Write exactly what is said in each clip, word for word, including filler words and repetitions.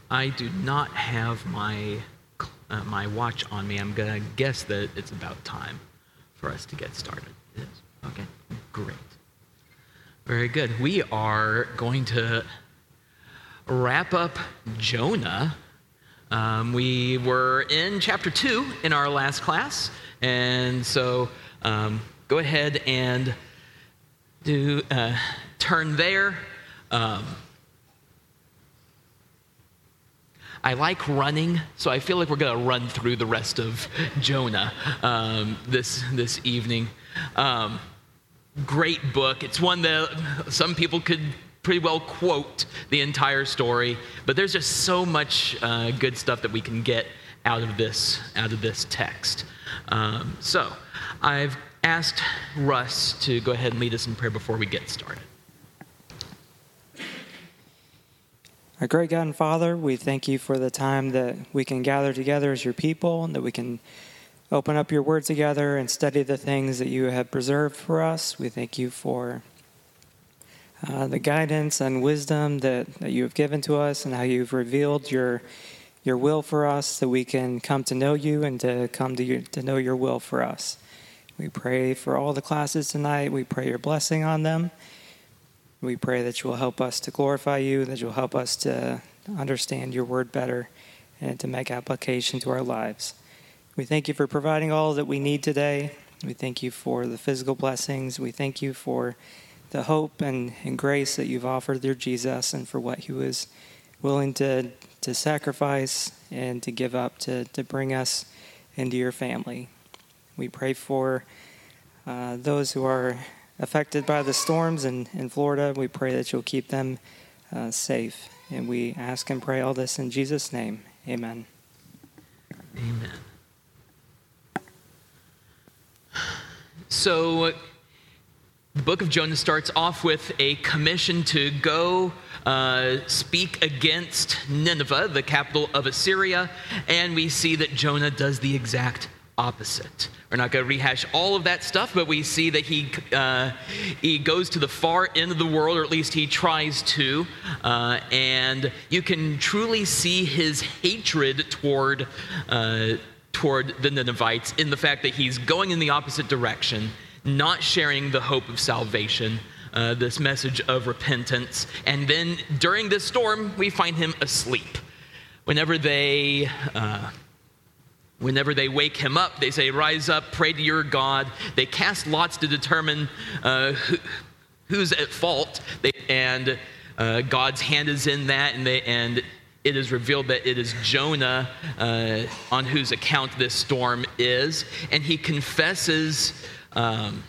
I do not have my uh, my watch on me. I'm going to guess that it's about time for us to get started. It is? Okay, great. Very good. We are going to wrap up Jonah. Um, we were in chapter two in our last class, and so um, go ahead and do uh, turn there. Um, I like running, so I feel like we're going to run through the rest of Jonah um, this this evening. Um, great book. It's one that some people could pretty well quote the entire story, but there's just so much uh, good stuff that we can get out of this out of this text. Um, so I've asked Russ to go ahead and lead us in prayer before we get started. Our great God and Father, we thank you for the time that we can gather together as your people, and that we can open up your word together and study the things that you have preserved for us. We thank you for uh, the guidance and wisdom that, that you have given to us, and how you've revealed your your will for us, that we can come to know you and to come to you, to know your will for us. We pray for all the classes tonight. We pray your blessing on them. We pray that you will help us to glorify you, that you'll help us to understand your word better and to make application to our lives. We thank you for providing all that we need today. We thank you for the physical blessings. We thank you for the hope and, and grace that you've offered through Jesus, and for what he was willing to, to sacrifice and to give up to, to bring us into your family. We pray for uh, those who are affected by the storms in, in Florida. We pray that you'll keep them uh, safe. And we ask and pray all this in Jesus' name. Amen. Amen. So the book of Jonah starts off with a commission to go uh, speak against Nineveh, the capital of Assyria, and we see that Jonah does the exact opposite. We're not going to rehash all of that stuff, but we see that he uh, he goes to the far end of the world, or at least he tries to, uh, and you can truly see his hatred toward uh, toward the Ninevites in the fact that he's going in the opposite direction, not sharing the hope of salvation, uh, this message of repentance. And then during this storm, we find him asleep. Whenever they uh, Whenever they wake him up, they say, "Rise up, pray to your God." They cast lots to determine uh, who, who's at fault, they, and uh, God's hand is in that, and, they, and it is revealed that it is Jonah uh, on whose account this storm is, and he confesses. Um,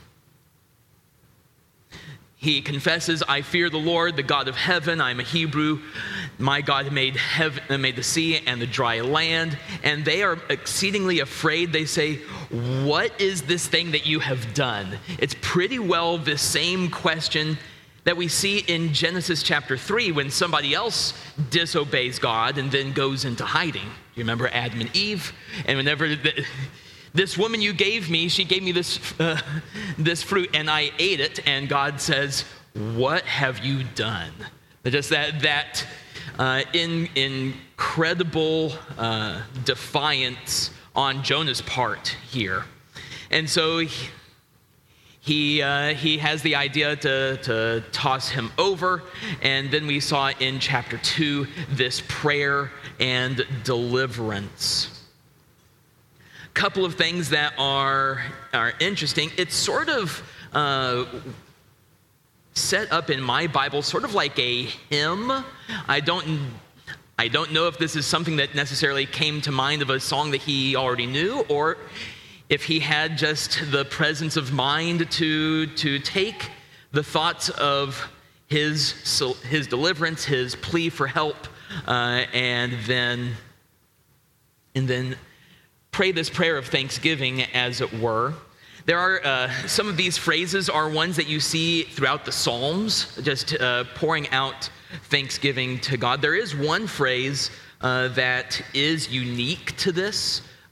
He confesses, "I fear the Lord, the God of heaven. I'm a Hebrew. My God made heaven, made the sea and the dry land." And they are exceedingly afraid. They say, "What is this thing that you have done?" It's pretty well the same question that we see in Genesis chapter three when somebody else disobeys God and then goes into hiding. You remember Adam and Eve? And whenever the, this woman you gave me, she gave me this uh, this fruit, and I ate it. And God says, "What have you done?" Just that that uh, in, incredible uh, defiance on Jonah's part here. And so he he, uh, he has the idea to, to toss him over. And then we saw in chapter two this prayer and deliverance. Couple of things that are are interesting. It's sort of uh, set up in my Bible, sort of like a hymn. I don't I don't know if this is something that necessarily came to mind of a song that he already knew, or if he had just the presence of mind to to take the thoughts of his his deliverance, his plea for help, uh, and then and then. pray this prayer of thanksgiving, as it were. There are uh, some of these phrases are ones that you see throughout the Psalms, just uh, pouring out thanksgiving to God. There is one phrase uh, that is unique to this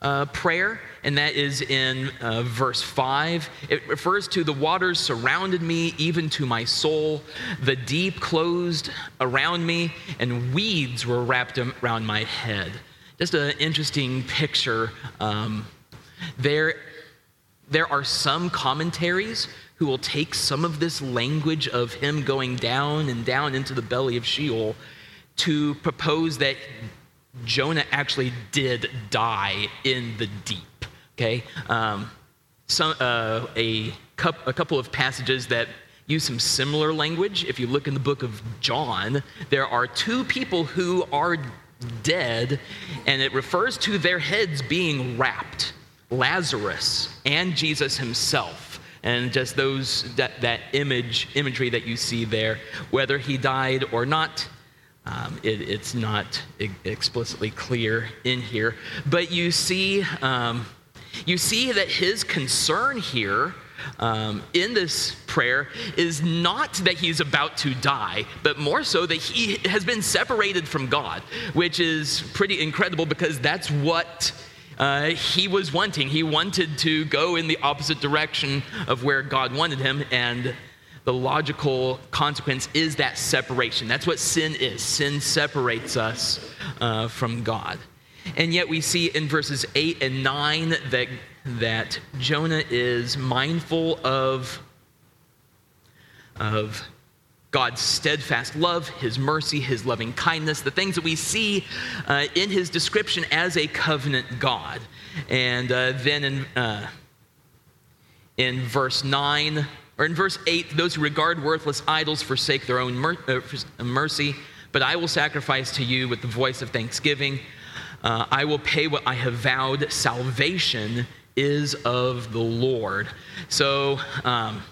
uh, prayer, and that is in uh, verse five. It refers to the waters surrounded me, even to my soul. The deep closed around me, and weeds were wrapped around my head. Just an interesting picture. Um, there, there are some commentaries who will take some of this language of him going down and down into the belly of Sheol to propose that Jonah actually did die in the deep, okay? Um, some, uh, a, cup, a couple of passages that use some similar language. If you look in the book of John, there are two people who are dead, and it refers to their heads being wrapped, Lazarus and Jesus himself. And just those that, that image imagery that you see there, whether he died or not, Um, it, it's not e- explicitly clear in here, but you see, um, you see that his concern here um, in this prayer is not that he's about to die, but more so that he has been separated from God, which is pretty incredible because that's what uh, he was wanting. He wanted to go in the opposite direction of where God wanted him, and the logical consequence is that separation. That's what sin is. Sin separates us uh, from God. And yet we see in verses eight and nine that, that Jonah is mindful of, of God's steadfast love, his mercy, his loving kindness, the things that we see uh, in his description as a covenant God. And uh, then in, uh, in verse nine, or in verse eight, those who regard worthless idols forsake their own mer- uh, mercy, but I will sacrifice to you with the voice of thanksgiving. Uh, I will pay what I have vowed. Salvation is of the Lord. So, um,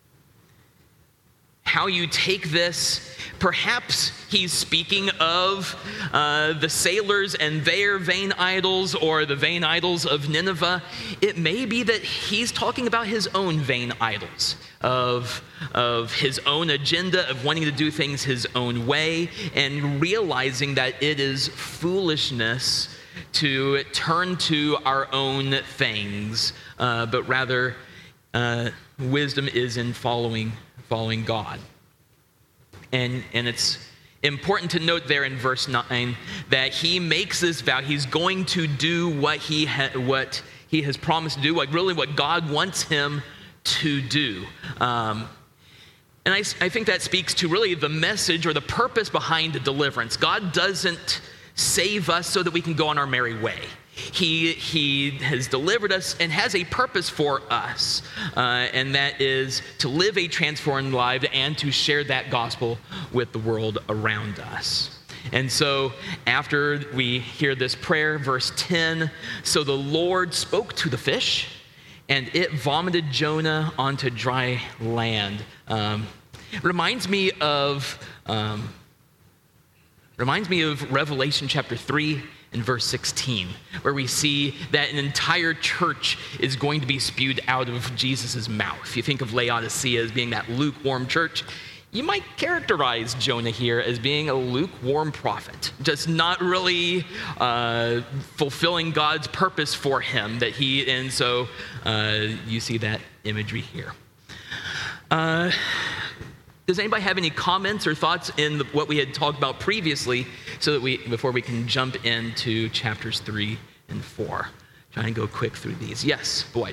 how you take this, perhaps he's speaking of uh, the sailors and their vain idols, or the vain idols of Nineveh. It may be that he's talking about his own vain idols, of, of his own agenda, of wanting to do things his own way, and realizing that it is foolishness to turn to our own things, uh, but rather uh, wisdom is in following following God. And, and it's important to note there in verse nine that he makes this vow. He's going to do what he, ha- what he has promised to do, what really what God wants him to do. Um, and I, I think that speaks to really the message or the purpose behind the deliverance. God doesn't save us so that we can go on our merry way. He, he has delivered us and has a purpose for us, uh, and that is to live a transformed life and to share that gospel with the world around us. And so after we hear this prayer, verse ten, so the Lord spoke to the fish, and it vomited Jonah onto dry land. Um, reminds me of um, reminds me of Revelation chapter three. In verse sixteen, where we see that an entire church is going to be spewed out of Jesus' mouth. You think of Laodicea as being that lukewarm church. You might characterize Jonah here as being a lukewarm prophet, just not really uh, fulfilling God's purpose for him. That he, and so uh, you see that imagery here. Uh, Does anybody have any comments or thoughts in the, what we had talked about previously, so that we, before we can jump into chapters three and four? Try and go quick through these. Yes, Boyd.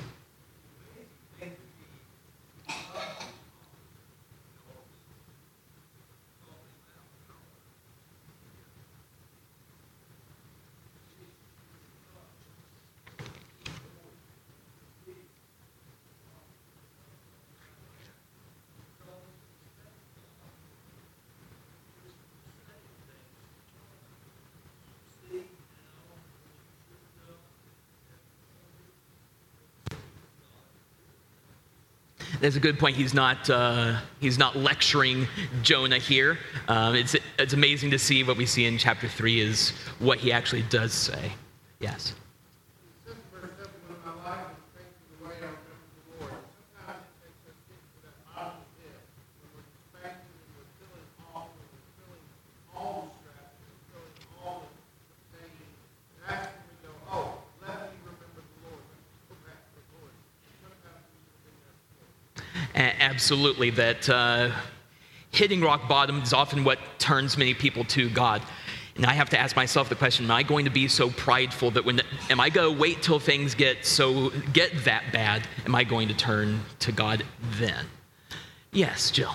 That's a good point. He's not uh, he's not lecturing Jonah here. Um, it's it's amazing to see what we see in chapter three is what he actually does say. Yes. absolutely, that uh, hitting rock bottom is often what turns many people to God. And I have to ask myself the question, am I going to be so prideful that when, am I going to wait till things get so, get that bad? Am I going to turn to God then? Yes, Jill.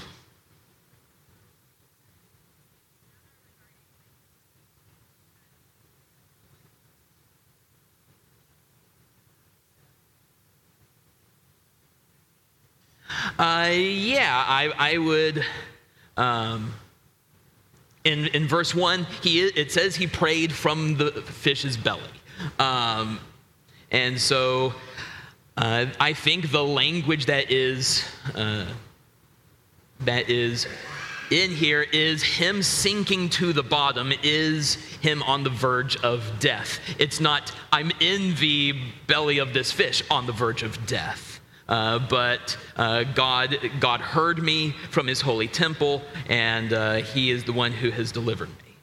Uh, yeah, I, I would, um, in, in verse one, he, it says he prayed from the fish's belly. Um, and so uh, I think the language that is, uh, that is in here is him sinking to the bottom, is him on the verge of death. It's not, I'm in the belly of this fish on the verge of death. Uh, but uh, God, God heard me from his holy temple, and uh, he is the one who has delivered me.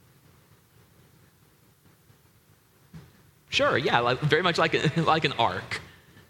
Sure, yeah, like, very much like, a, like an ark.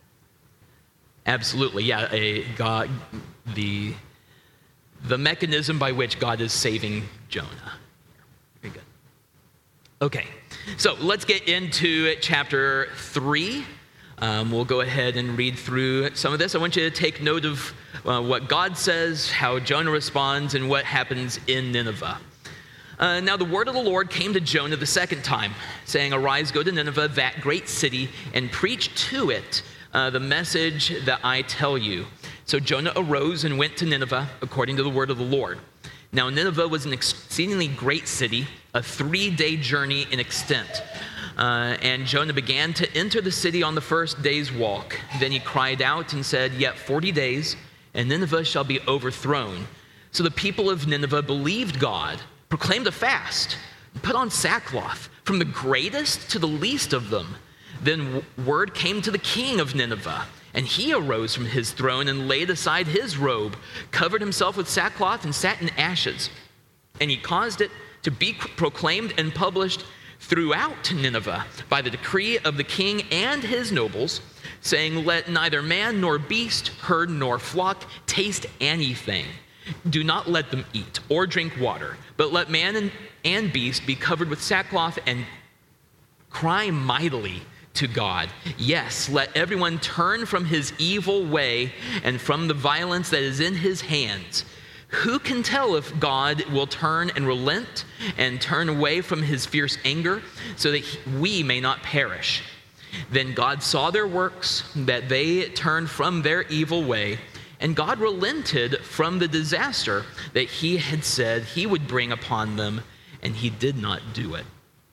Absolutely, yeah, a God, the, the mechanism by which God is saving Jonah. Very good. Okay, so let's get into chapter three. Um, we'll go ahead and read through some of this. I want you to take note of uh, what God says, how Jonah responds, and what happens in Nineveh. Uh, now the word of the Lord came to Jonah the second time, saying, "Arise, go to Nineveh, that great city, and preach to it uh, the message that I tell you." So Jonah arose and went to Nineveh, according to the word of the Lord. Now Nineveh was an exceedingly great city, a three-day journey in extent. Uh, and Jonah began to enter the city on the first day's walk. Then he cried out and said, "Yet forty days, and Nineveh shall be overthrown." So the people of Nineveh believed God, proclaimed a fast, and put on sackcloth, from the greatest to the least of them. Then word came to the king of Nineveh, and he arose from his throne and laid aside his robe, covered himself with sackcloth, and sat in ashes. And he caused it to be proclaimed and published throughout Nineveh by the decree of the king and his nobles, saying, "Let neither man nor beast, herd nor flock taste anything. Do not let them eat or drink water, but let man and, and beast be covered with sackcloth and cry mightily to God. Yes, let everyone turn from his evil way and from the violence that is in his hands. Who can tell if God will turn and relent and turn away from his fierce anger so that we may not perish?" Then God saw their works, that they turned from their evil way, and God relented from the disaster that he had said he would bring upon them, and he did not do it.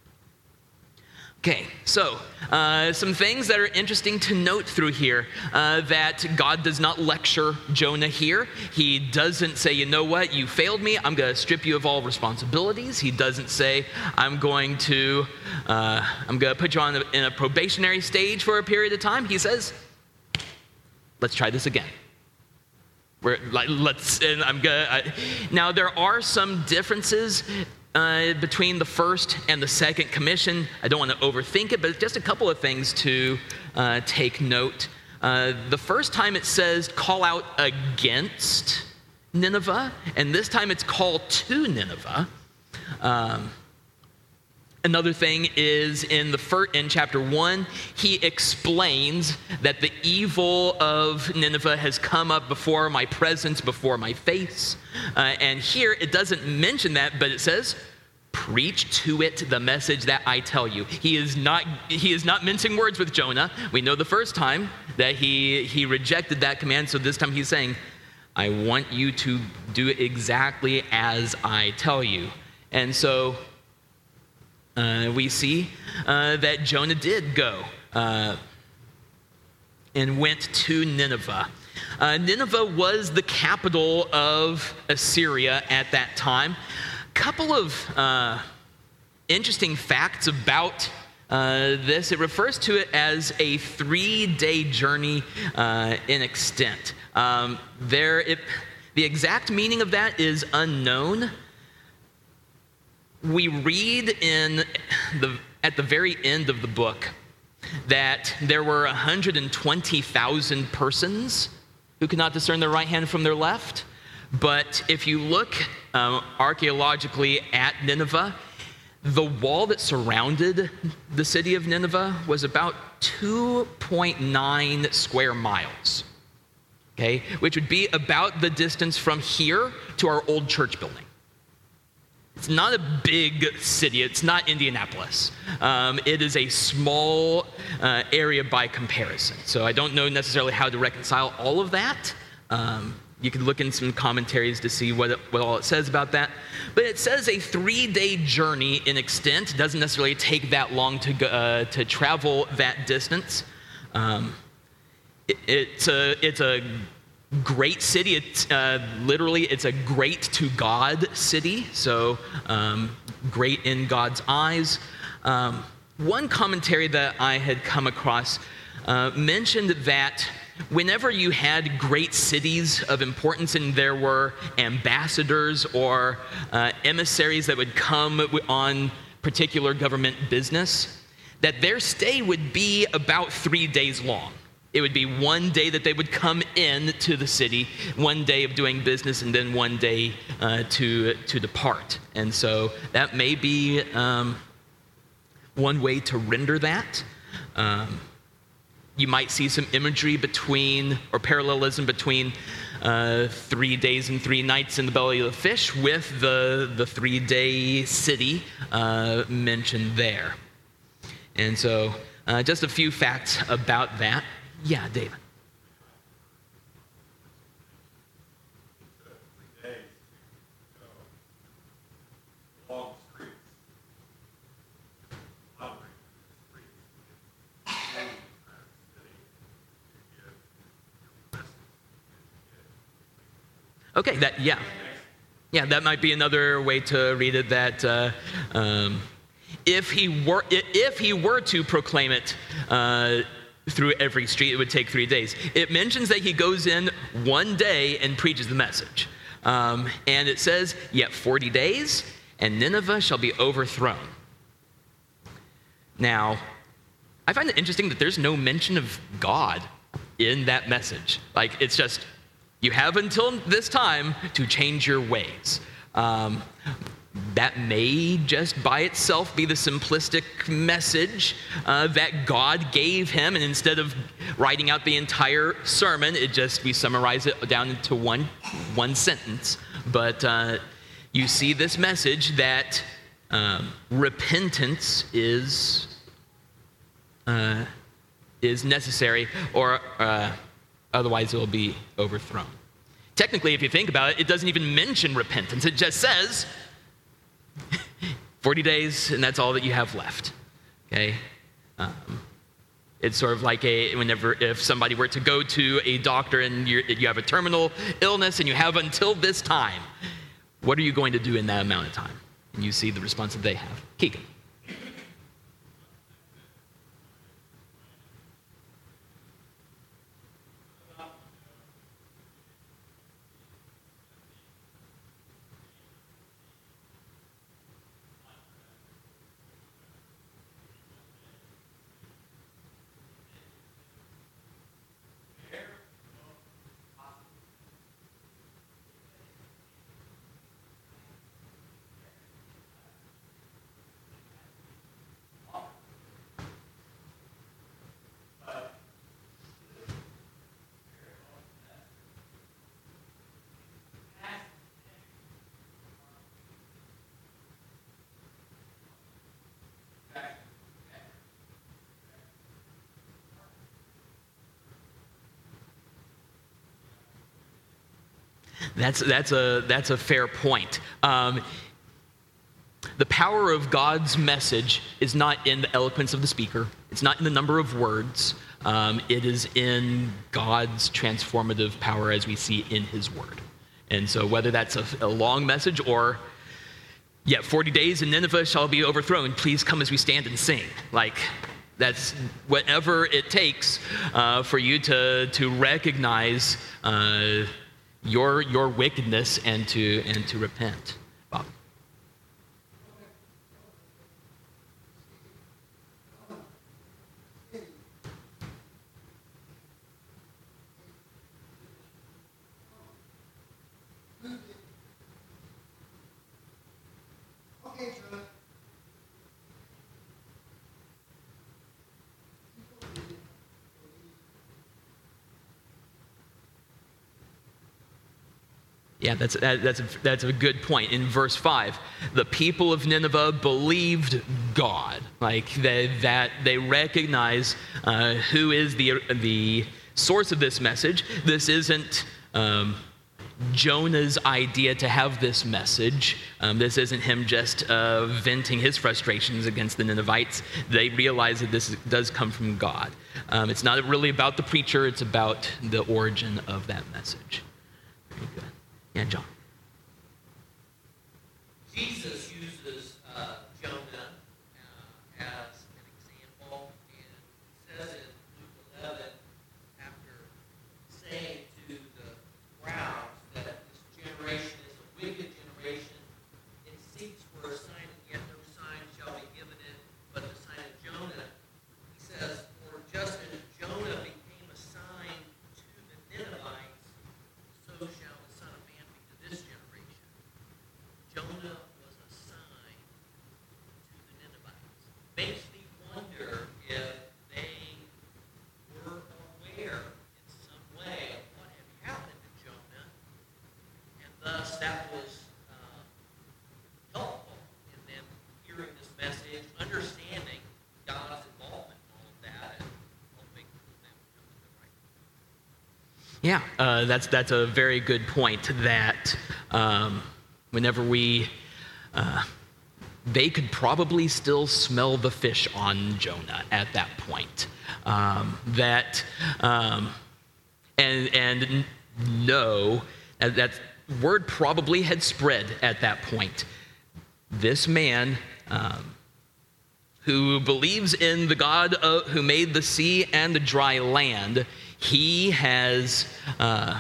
Okay, so uh, some things that are interesting to note through here, uh, that God does not lecture Jonah here. He doesn't say, "You know what, you failed me, I'm going to strip you of all responsibilities." He doesn't say, I'm going to uh, I'm going to put you on a, in a probationary stage for a period of time. He says, "Let's try this again." We're, like, let's, and I'm gonna, I, now there are some differences Uh, between the first and the second commission. I don't want to overthink it, but just a couple of things to uh, take note. Uh, the first time it says call out against Nineveh, and this time it's call to Nineveh. Um, another thing is in the first, in chapter one, he explains that the evil of Nineveh has come up before my presence, before my face. Uh, and here it doesn't mention that, but it says, "Preach to it the message that I tell you." He is not he is not mincing words with Jonah. We know the first time that he he rejected that command, so this time he's saying, "I want you to do it exactly as I tell you." And so uh, we see uh, that Jonah did go uh, and went to Nineveh. Uh, Nineveh was the capital of Assyria at that time. Couple of uh, interesting facts about uh, this. It refers to it as a three-day journey uh, in extent. Um, there, it, the exact meaning of that is unknown. We read in the at the very end of the book that there were one hundred twenty thousand persons who cannot discern their right hand from their left. But if you look um, archaeologically at Nineveh, the wall that surrounded the city of Nineveh was about two point nine square miles, okay, which would be about the distance from here to our old church building. It's not a big city. It's not Indianapolis. Um, it is a small uh, area by comparison. So I don't know necessarily how to reconcile all of that. Um, you can look in some commentaries to see what, it, what all it says about that. But it says a three-day journey in extent. It doesn't necessarily take that long to, go, uh, to travel that distance. Um, it, it's a, it's a great city. It's uh, literally, it's a great to God city. So um, great in God's eyes. Um, one commentary that I had come across uh, mentioned that whenever you had great cities of importance and there were ambassadors or uh, emissaries that would come on particular government business, that their stay would be about three days long. It would be one day that they would come in to the city, one day of doing business, and then one day uh, to to depart. And so that may be um, one way to render that. Um, you might see some imagery between, or parallelism between uh, three days and three nights in the belly of the fish with the, the three-day city uh, mentioned there. And so uh, just a few facts about that. Yeah, David. Okay, that, yeah. Yeah, that might be another way to read it, that uh, um, if he were if he were to proclaim it uh, through every street, it would take three days. It mentions that he goes in one day and preaches the message. Um, and it says, yet forty days, and Nineveh shall be overthrown. Now, I find it interesting that there's no mention of God in that message. Like, it's just, you have until this time to change your ways. Um, that may just by itself be the simplistic message uh, that God gave him, and instead of writing out the entire sermon, it just, we summarize it down into one, one sentence. But uh, you see this message that um, repentance is, uh, is necessary, or uh, otherwise it will be overthrown. Technically, if you think about it, it doesn't even mention repentance. It just says forty days, and that's all that you have left. Okay? Um, it's sort of like a, whenever, if somebody were to go to a doctor and you're, you have a terminal illness and you have until this time, what are you going to do in that amount of time? And you see the response that they have. Keegan. That's, that's, a, that's a fair point. Um, the power of God's message is not in the eloquence of the speaker. It's not in the number of words. Um, it is in God's transformative power as we see in his word. And so whether that's a, a long message or, yet forty days and Nineveh shall be overthrown, please come as we stand and sing. Like, that's whatever it takes uh, for you to, to recognize uh, your your wickedness and to and to repent. Bob. Yeah, that's that, that's a, that's a good point. In verse five, the people of Nineveh believed God, like they, that they recognize uh, who is the the source of this message. This isn't um, Jonah's idea to have this message. Um, this isn't him just uh, venting his frustrations against the Ninevites. They realize that this does come from God. Um, it's not really about the preacher. It's about the origin of that message. Very good. Yeah, John. Jesus uses uh, Jonah uh, as an example, and says in Luke eleven, after saying to the crowds that this generation is a wicked generation, it seeks for a sign, and yet no sign shall be given it, but the sign of Jonah. He says, for just as Jonah became a sign to the Ninevites, so shall the Son of Man be to this generation. Jonah was a sign to the Ninevites. Makes me wonder if they were aware in some way of what had happened to Jonah, and thus that was uh, helpful in them hearing this message, understanding God's involvement in all of that, and helping them come to the right. Yeah, uh, that's that's a very good point. That um, whenever we, uh, they could probably still smell the fish on Jonah at that point. Um, that um, and and know that, that word probably had spread at that point. This man. Um, who believes in the God uh, who made the sea and the dry land, he has, uh,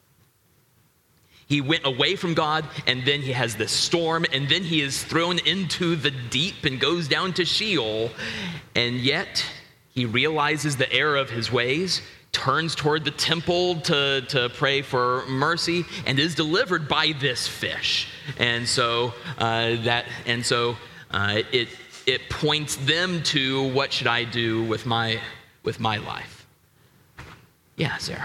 he went away from God, and then he has this storm, and then he is thrown into the deep and goes down to Sheol, and yet he realizes the error of his ways, turns toward the temple to, to pray for mercy, and is delivered by this fish. And so uh, that, and so uh, it it points them to what should I do with my with my life. Yeah, Sarah.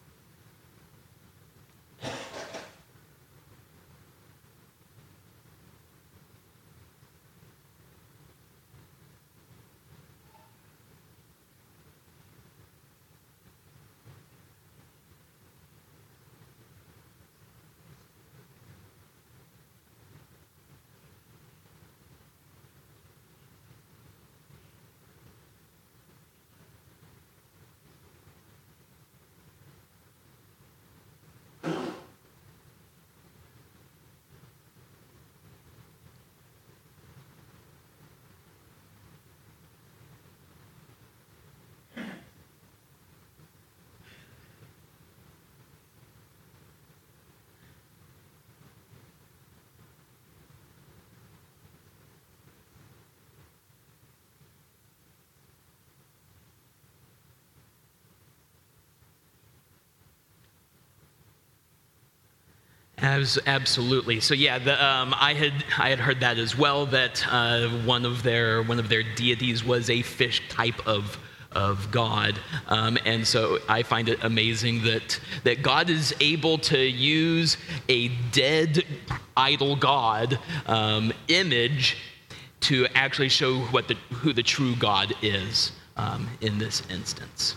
As, absolutely. So yeah, the, um, I had I had heard that as well. That uh, one of their one of their deities was a fish type of of God, um, and so I find it amazing that that God is able to use a dead idol god um, image to actually show what the who the true God is um, in this instance.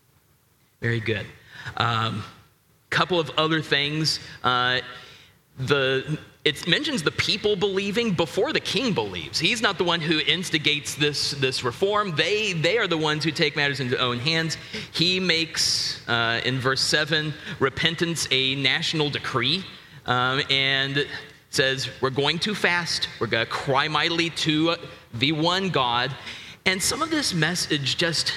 Very good. Um, couple of other things. Uh, the it mentions the people believing before the king believes. He's not the one who instigates this this reform. They they are the ones who take matters into their own hands. He makes uh, in verse seven repentance a national decree, um, and says we're going to fast. We're going to cry mightily to the one God. And some of this message just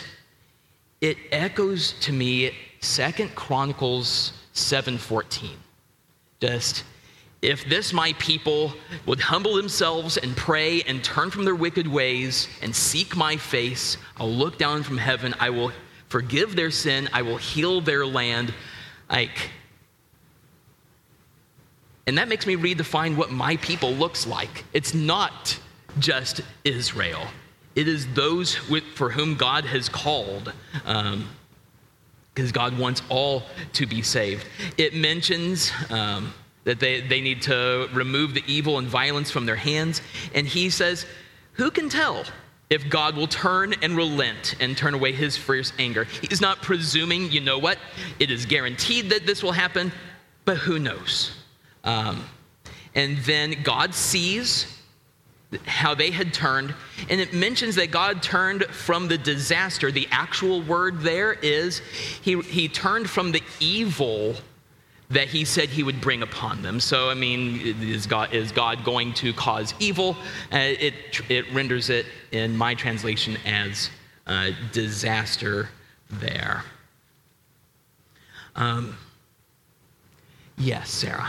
it echoes to me Second Chronicles seven fourteen. Just, if this my people would humble themselves and pray and turn from their wicked ways and seek my face, I'll look down from heaven, I will forgive their sin, I will heal their land. Like, And that makes me redefine what my people looks like. It's not just Israel. It is those with, for whom God has called, um, because God wants all to be saved. It mentions um, that they, they need to remove the evil and violence from their hands. And he says, who can tell if God will turn and relent and turn away his fierce anger? He's not presuming, you know what, it is guaranteed that this will happen, but who knows? Um, and then God sees how they had turned, and it mentions that God turned from the disaster. The actual word there is he, he turned from the evil that he said he would bring upon them. So, I mean, is God, is God going to cause evil? Uh, it, it renders it in my translation as uh, disaster there. Um, yes, Sarah.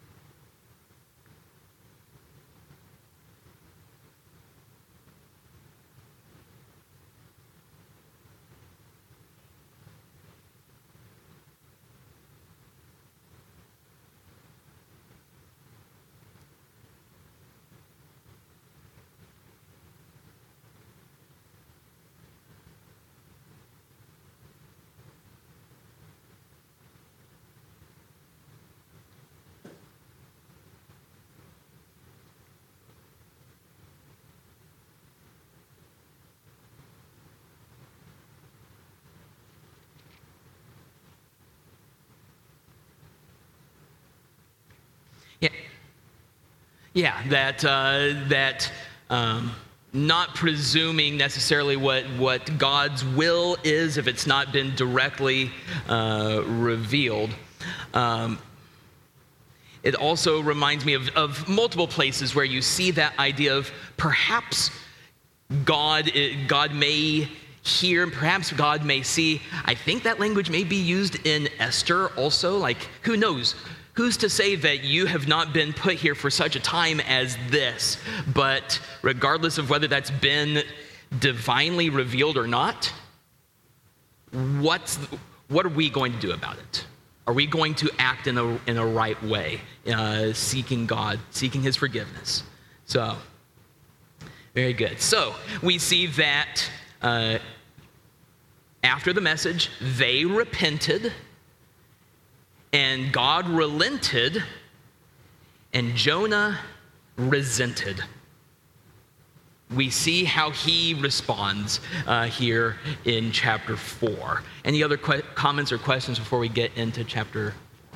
Yeah, yeah. That uh, that um, not presuming necessarily what what God's will is if it's not been directly uh, revealed. Um, it also reminds me of, of multiple places where you see that idea of perhaps God God may hear, perhaps God may see. I think that language may be used in Esther also. Like, who knows? Who's to say that you have not been put here for such a time as this? But regardless of whether that's been divinely revealed or not, what's what are we going to do about it? Are we going to act in a in a right way, uh, seeking God, seeking his forgiveness? So, very good. So we see that uh, after the message, they repented, and God relented, and Jonah resented. We see how he responds uh, here in chapter four. Any other que- comments or questions before we get into chapter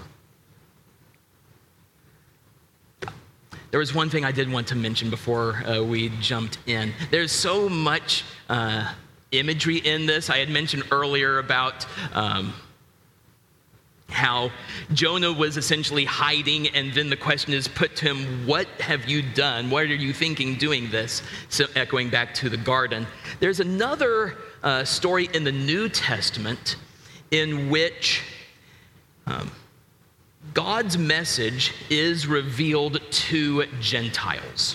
four? There was one thing I did want to mention before uh, we jumped in. There's so much uh, imagery in this. I had mentioned earlier about um, how Jonah was essentially hiding, and then the question is put to him, what have you done? What are you thinking doing this? So echoing back to the garden. There's another uh, story in the New Testament in which um, God's message is revealed to Gentiles.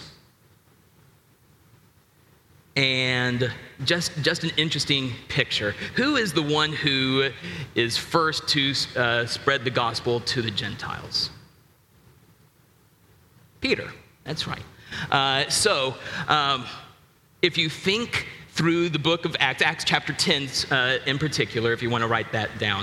And just, just an interesting picture. Who is the one who is first to uh, spread the gospel to the Gentiles? Peter, that's right. Uh, so um, if you think through the book of Acts, Acts chapter ten uh, in particular, if you want to write that down,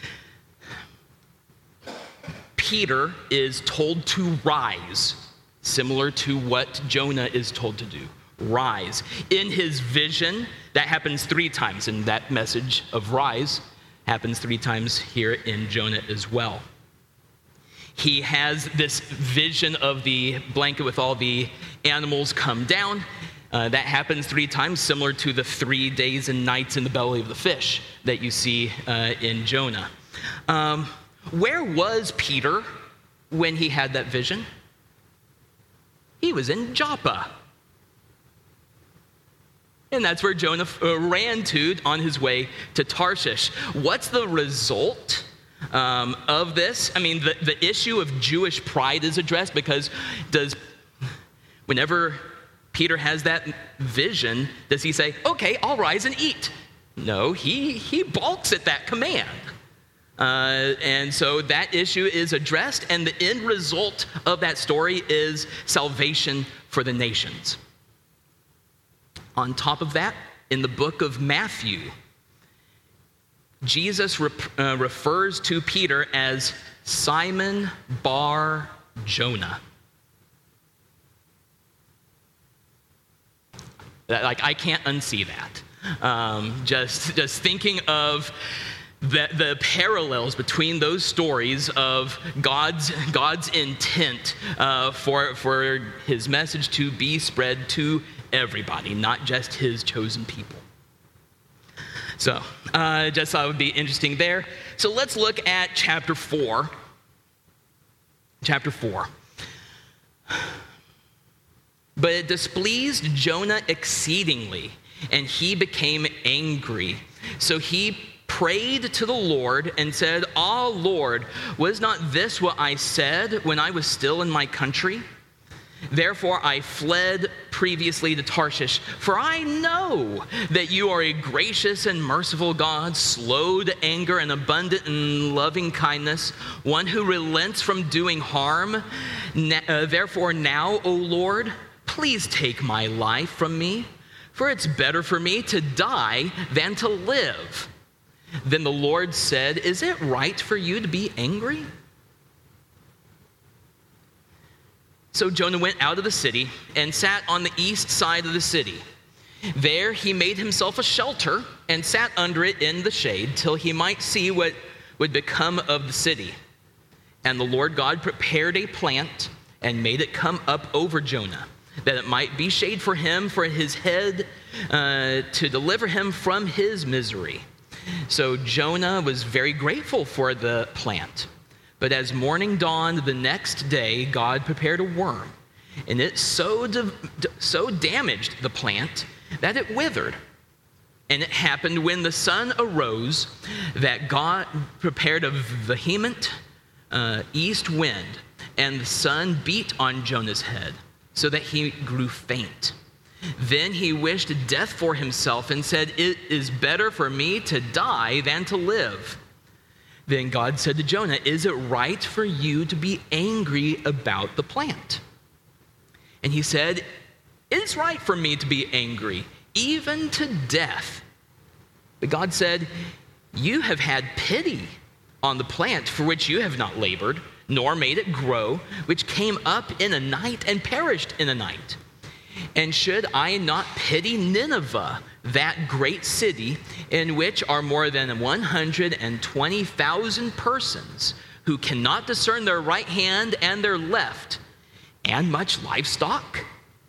Peter is told to rise, similar to what Jonah is told to do. Rise. In his vision, that happens three times, and that message of rise happens three times here in Jonah as well. He has this vision of the blanket with all the animals come down. Uh, that happens three times, similar to the three days and nights in the belly of the fish that you see uh, in Jonah. Um, where was Peter when he had that vision? He was in Joppa. And that's where Jonah uh, ran to on his way to Tarshish. What's the result um, of this? I mean, the, the issue of Jewish pride is addressed, because does, whenever Peter has that vision, does he say, okay, I'll rise and eat? No, he, he balks at that command. Uh, and so that issue is addressed, and the end result of that story is salvation for the nations. On top of that, in the book of Matthew, Jesus rep- uh, refers to Peter as Simon Bar Jonah. That, like, I can't unsee that. Um, just, just thinking of the, the parallels between those stories of God's, God's intent uh, for, for his message to be spread to everybody, not just his chosen people. So, I uh, just thought it would be interesting there. So let's look at chapter four. Chapter four. But it displeased Jonah exceedingly, and he became angry. So he prayed to the Lord and said, "Ah, Lord, was not this what I said when I was still in my country? Therefore I fled previously to Tarshish, for I know that you are a gracious and merciful God, slow to anger and abundant in loving kindness, one who relents from doing harm. Therefore now, O Lord, please take my life from me, for it's better for me to die than to live." Then the Lord said, "Is it right for you to be angry?" So Jonah went out of the city and sat on the east side of the city. There he made himself a shelter and sat under it in the shade till he might see what would become of the city. And the Lord God prepared a plant and made it come up over Jonah, that it might be shade for him, for his head, uh, to deliver him from his misery. So Jonah was very grateful for the plant. But as morning dawned the next day, God prepared a worm, and it so, de- so damaged the plant that it withered. And it happened when the sun arose that God prepared a vehement uh, east wind, and the sun beat on Jonah's head, so that he grew faint. Then he wished death for himself and said, "It is better for me to die than to live." Then God said to Jonah, "Is it right for you to be angry about the plant?" And he said, "It is right for me to be angry, even to death." But God said, "You have had pity on the plant for which you have not labored, nor made it grow, which came up in a night and perished in a night. And should I not pity Nineveh, that great city, in which are more than one hundred twenty thousand persons who cannot discern their right hand and their left, and much livestock?"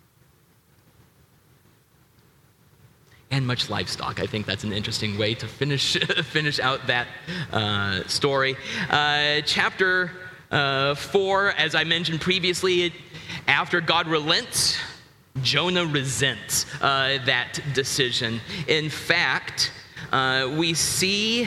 And much livestock. I think that's an interesting way to finish finish out that uh, story. Uh, chapter uh, four, as I mentioned previously, it, after God relents, Jonah resents uh, that decision. In fact, uh, we see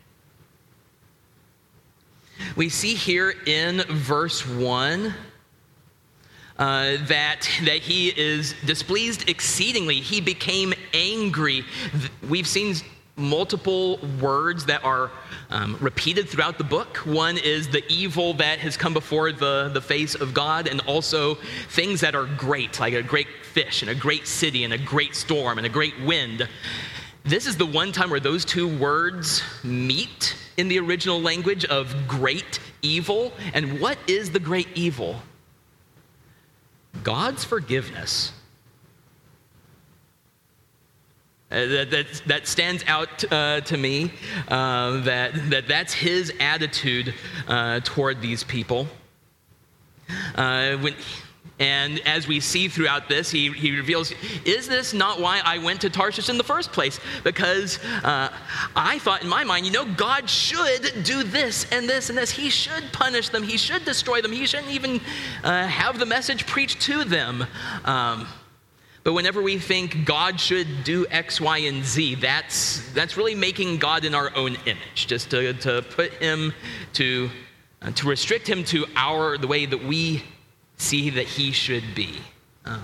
we see here in verse one uh, that that he is displeased exceedingly. He became angry. We've seen multiple words that are um, repeated throughout the book. One is the evil that has come before the, the face of God, and also things that are great, like a great fish and a great city and a great storm and a great wind. This is the one time where those two words meet in the original language of great evil. And what is the great evil? God's forgiveness. Uh, that, that, that stands out uh, to me, uh, that, that that's his attitude uh, toward these people. Uh, when, and as we see throughout this, he, he reveals, "Is this not why I went to Tarshish in the first place? Because uh, I thought in my mind, you know, God should do this and this and this. He should punish them. He should destroy them. He shouldn't even uh, have the message preached to them." Um, But whenever we think God should do X, Y, and Z, that's that's really making God in our own image, just to, to put him to uh, to restrict him to our the way that we see that he should be. Um,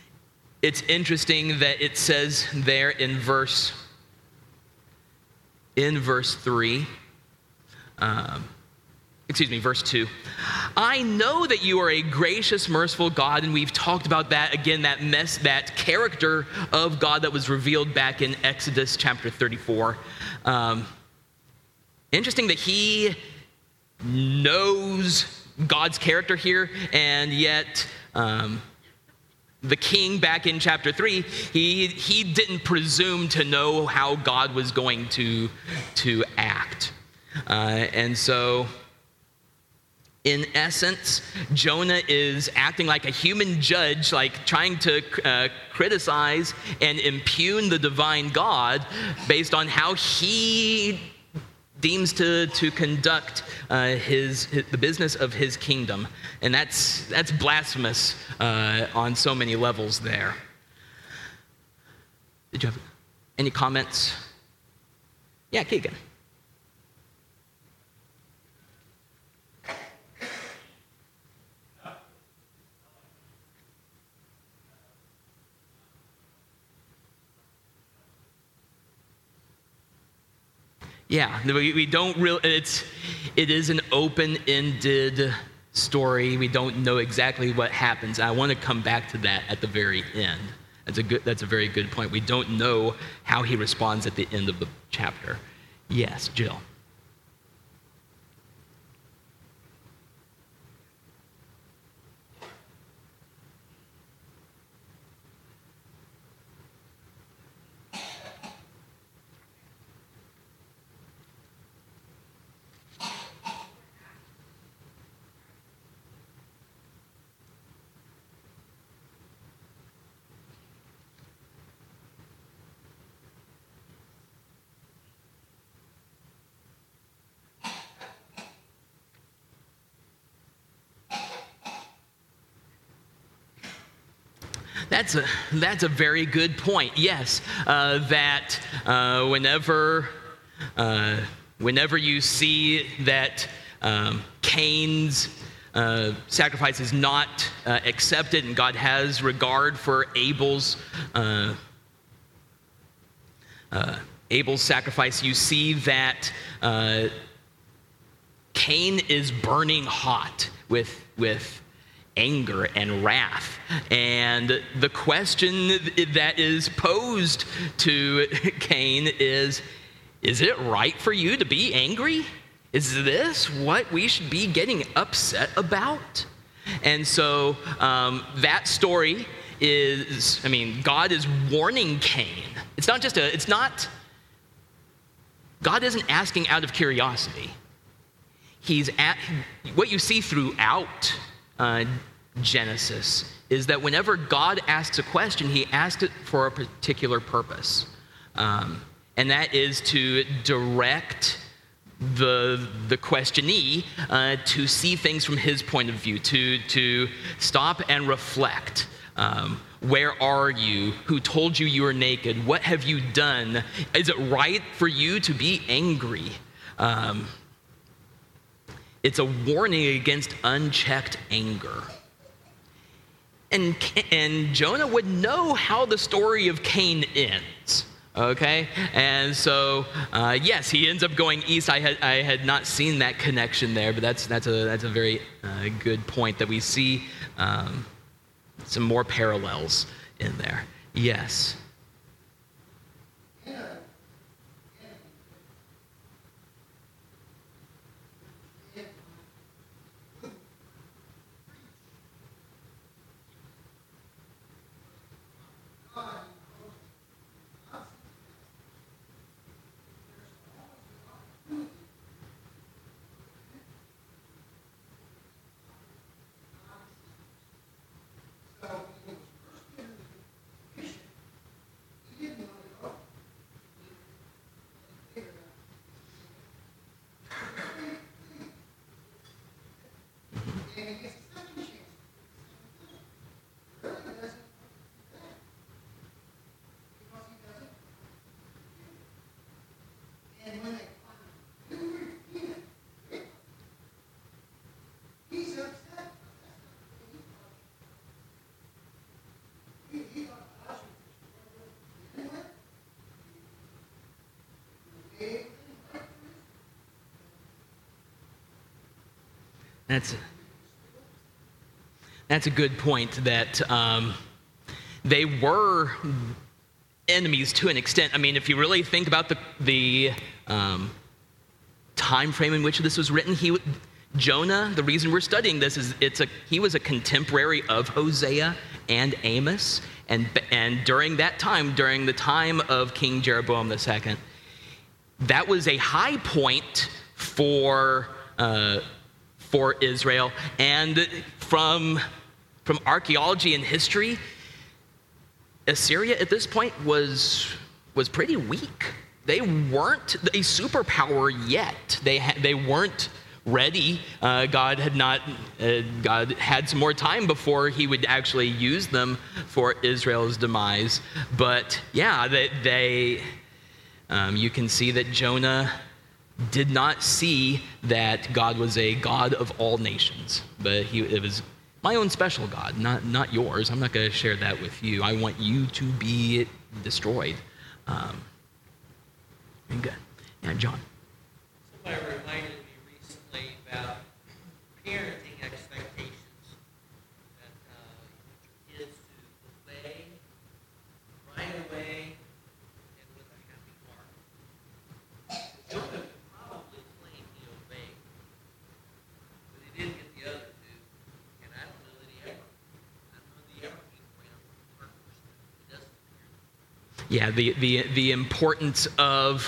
it's interesting that it says there in verse in verse three. Um, excuse me, verse two. I know that you are a gracious, merciful God, and we've talked about that again, that mess, that character of God that was revealed back in Exodus chapter thirty-four. Um, interesting that he knows God's character here, and yet um, the king back in chapter three, he he didn't presume to know how God was going to to act, uh, and so. In essence, Jonah is acting like a human judge, like trying to uh, criticize and impugn the divine God based on how he deems to, to conduct uh, his, his the business of his kingdom. And that's, that's blasphemous uh, on so many levels there. Did you have any comments? Yeah, Keegan. Yeah, we, we don't really, it's, it is an open-ended story. We don't know exactly what happens. I want to come back to that at the very end. That's a good, that's a very good point. We don't know how he responds at the end of the chapter. Yes, Jill. That's a, that's a very good point. Yes, uh, that uh, whenever, uh, whenever you see that um, Cain's uh, sacrifice is not uh, accepted and God has regard for Abel's, uh, uh, Abel's sacrifice, you see that uh, Cain is burning hot with, with anger and wrath. And the question that is posed to Cain is, is it right for you to be angry? Is this what we should be getting upset about? And so um, that story is, I mean, God is warning Cain. It's not just a, it's not, God isn't asking out of curiosity. He's at, what you see throughout Uh, Genesis is that whenever God asks a question, he asks it for a particular purpose. Um, and that is to direct the, the questionee uh, to see things from his point of view, to, to stop and reflect. Um, where are you? Who told you you were naked? What have you done? Is it right for you to be angry? Um, It's a warning against unchecked anger. And, and Jonah would know how the story of Cain ends, okay? And so, uh, yes, he ends up going east. I had, I had not seen that connection there, but that's, that's, a, that's a very uh, good point that we see um, some more parallels in there. Yes. That's that's a good point. That um, they were enemies to an extent. I mean, if you really think about the the um, time frame in which this was written, he Jonah. The reason we're studying this is it's a he was a contemporary of Hosea and Amos, and and during that time, during the time of King Jeroboam the second, that was a high point for. Uh, for Israel. And from, from archaeology and history, Assyria at this point was, was pretty weak. They weren't a superpower yet. They, ha- they weren't ready. Uh, God had not, uh, God had some more time before he would actually use them for Israel's demise. But yeah, they, they um, you can see that Jonah did not see that God was a God of all nations, but he, it was my own special God, not, not yours. I'm not going to share that with you. I want you to be destroyed. Um, and good. Yeah, John. Somebody reminded me recently about parenting expectations, that uh, you want your kids to obey right away and with a happy heart. Jonah could probably claim he obeyed, but he didn't get the other two, and I don't know that he ever, I don't know that he ever came around from the purpose. He doesn't appear. Yeah, the, the, the importance of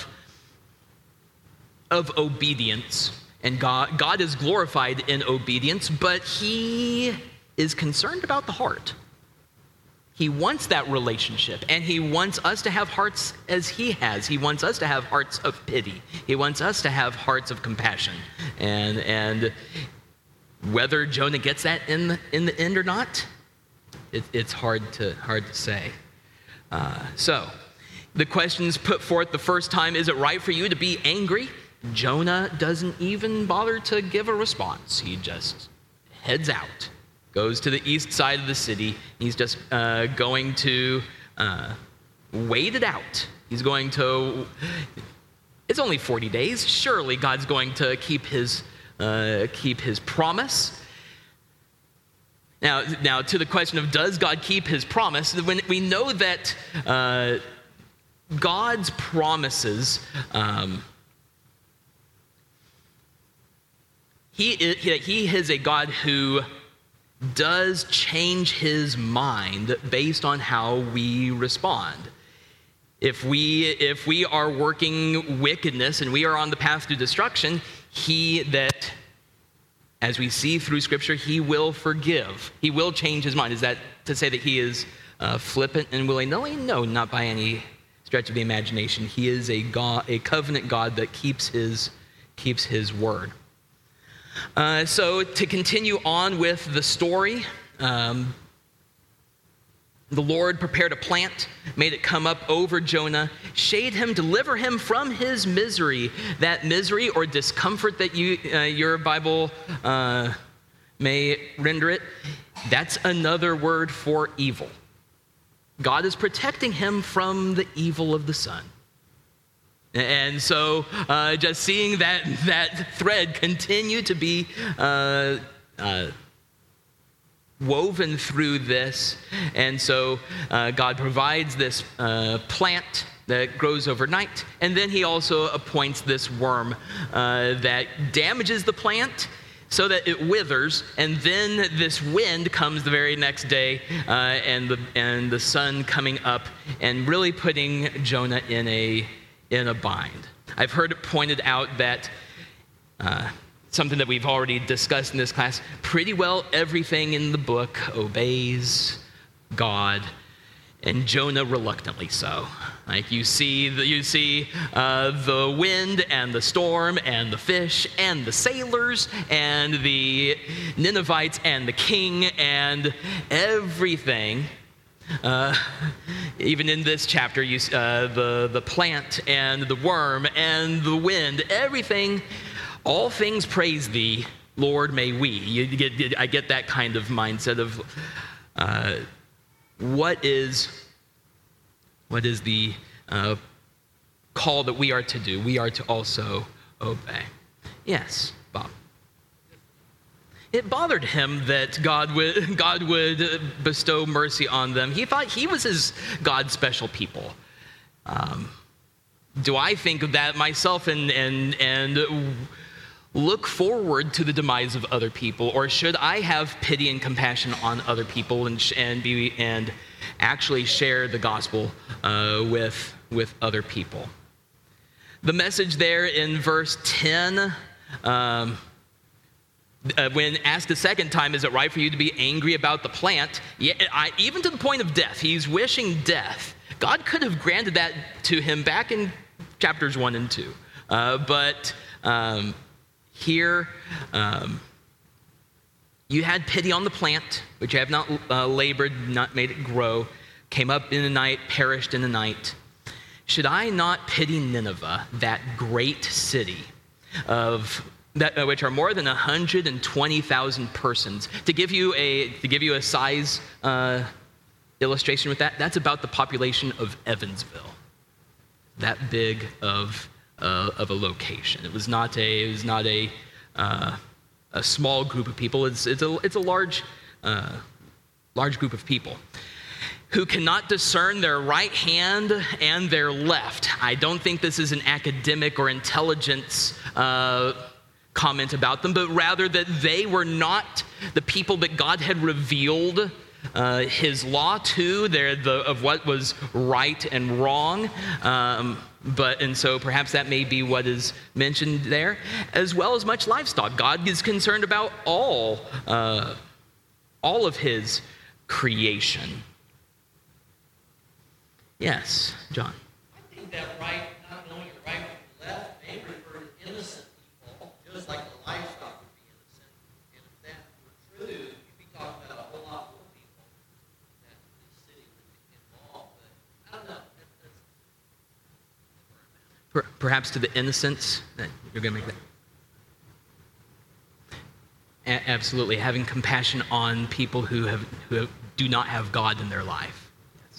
of obedience, and God, God is glorified in obedience, but he is concerned about the heart. He wants that relationship, and he wants us to have hearts as he has. He wants us to have hearts of pity. He wants us to have hearts of compassion. And, and whether Jonah gets that in the, in the end or not, it, it's hard to, hard to say. Uh, so, the questions put forth the first time, is it right for you to be angry? Jonah doesn't even bother to give a response. He just heads out, goes to the east side of the city. He's just uh, going to uh, wait it out. He's going to, it's only forty days. Surely God's going to keep his, uh, keep his promise. Now, now, to the question of does God keep his promise, when we know that uh, God's promises, um, he, is, he is a God who does change his mind based on how we respond. If we, if we are working wickedness and we are on the path to destruction, he that, as we see through Scripture, he will forgive. He will change his mind. Is that to say that he is uh, flippant and willy-nilly? No, not by any stretch of the imagination. He is a God, a covenant God that keeps his, keeps his word. Uh, so to continue on with the story, um, the Lord prepared a plant, made it come up over Jonah, shade him, deliver him from his misery. That misery or discomfort that you, uh, your Bible uh, may render it, that's another word for evil. God is protecting him from the evil of the sun. And so uh, just seeing that, that thread continue to be uh, uh, woven through this. And so uh, God provides this uh, plant that grows overnight. And then he also appoints this worm uh, that damages the plant so that it withers. And then this wind comes the very next day uh, and, the, and the sun coming up and really putting Jonah in a in a bind. I've heard it pointed out that uh, something that we've already discussed in this class, pretty well everything in the book obeys God, and Jonah reluctantly so. Like you see, the, you see uh, the wind and the storm and the fish and the sailors and the Ninevites and the king and everything. Uh, even in this chapter, you, uh, the, the plant and the worm and the wind, everything, all things praise thee, Lord, may we. You get, I get that kind of mindset of uh, what is, what is the uh, call that we are to do? We are to also obey. Yes, Bob. it bothered him that God would, God would bestow mercy on them. He thought he was his God's special people. Um, do I think of that myself and, and, and look forward to the demise of other people? Or should I have pity and compassion on other people and, and, be, and actually share the gospel uh, with, with other people? The message there in verse ten, um, Uh, when asked a second time, is it right for you to be angry about the plant? Yeah, I, even to the point of death, he's wishing death. God could have granted that to him back in chapters one and two. Uh, but um, here, um, you had pity on the plant, which you have not uh, labored, not made it grow, came up in the night, perished in the night. Should I not pity Nineveh, that great city of That, uh, which are more than one hundred twenty thousand persons? To give you a to give you a size uh, illustration with that, that's about the population of Evansville. That big of uh, of a location. It was not a it was not a uh, a small group of people. It's it's a it's a large uh, large group of people who cannot discern their right hand and their left. I don't think this is an academic or intelligence Uh, comment about them, but rather that they were not the people that God had revealed uh, his law to, their, the, of what was right and wrong. Um, but and so perhaps that may be what is mentioned there, as well as much livestock. God is concerned about all, uh, all of his creation. Yes, John. I think that right, not knowing your right from your left, may refer to innocent people, just like the livestock would be innocent. And if that were true, you'd be talking about a whole lot more people that the city would be involved. But I don't know. That, that's Per- Perhaps to the innocents that you're going to make that. A- absolutely, having compassion on people who have who have, do not have God in their life. Yes.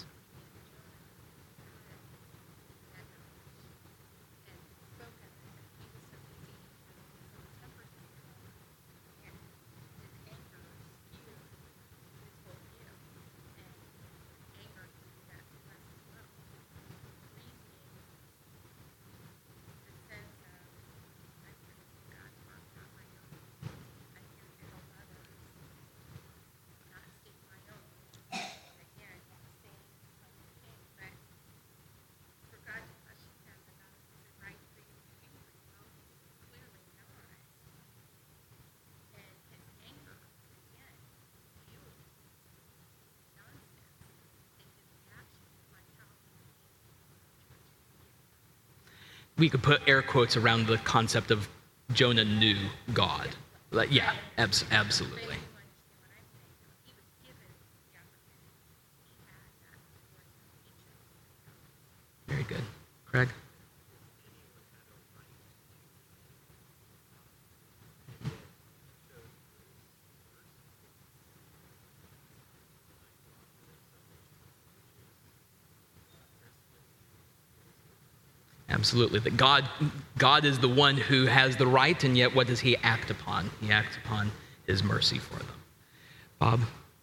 We could put air quotes around the concept of Jonah knew God. Like, yeah, abs- absolutely. Very good. Craig? Absolutely. That God, God is the one who has the right, and yet what does he act upon? He acts upon his mercy for them. Bob?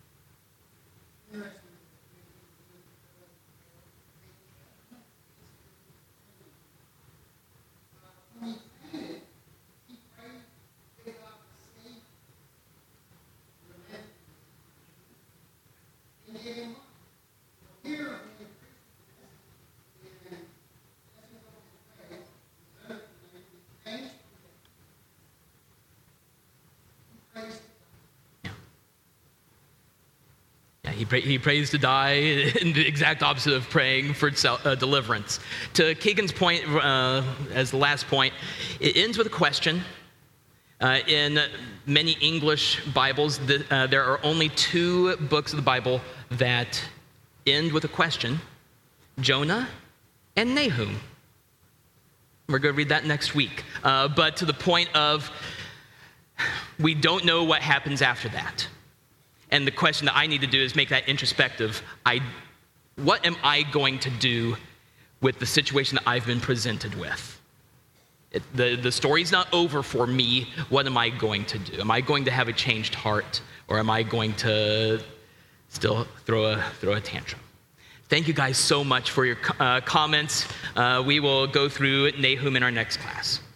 He, pray, he prays to die, in the exact opposite of praying for self, uh, deliverance. To Keegan's point, uh, as the last point, it ends with a question. Uh, in many English Bibles, the, uh, there are only two books of the Bible that end with a question: Jonah and Nahum. We're going to read that next week. Uh, but to the point of, we don't know what happens after that. And the question that I need to do is make that introspective. I, what am I going to do with the situation that I've been presented with? It, the, the story's not over for me. What am I going to do? Am I going to have a changed heart, or am I going to still throw a, throw a tantrum? Thank you guys so much for your uh, comments. Uh, we will go through Nahum in our next class.